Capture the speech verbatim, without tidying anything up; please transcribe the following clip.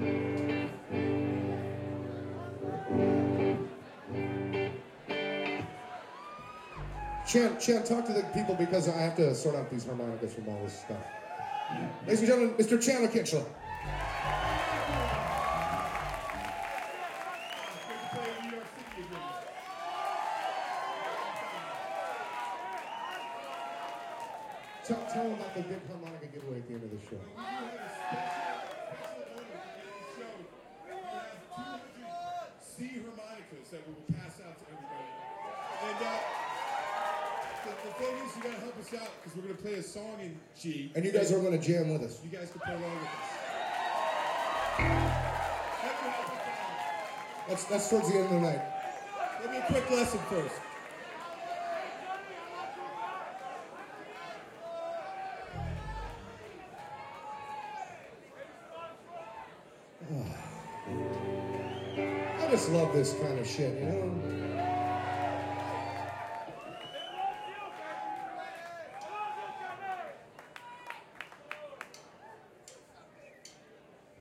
Chan, Chan, talk to the people because I have to sort out these harmonicas from all this stuff. Ladies and gentlemen, Mister Chandler Kitchell. Tell, tell them about the big harmonica giveaway at the end of the show. C harmonicas that we will pass out to everybody. And uh, the, the thing is, you gotta help us out because we're gonna play a song in G. And you guys are gonna jam with us. You guys can play along with us. That's that's towards the end of the night. Give me a quick lesson first. I just love this kind of shit, you know?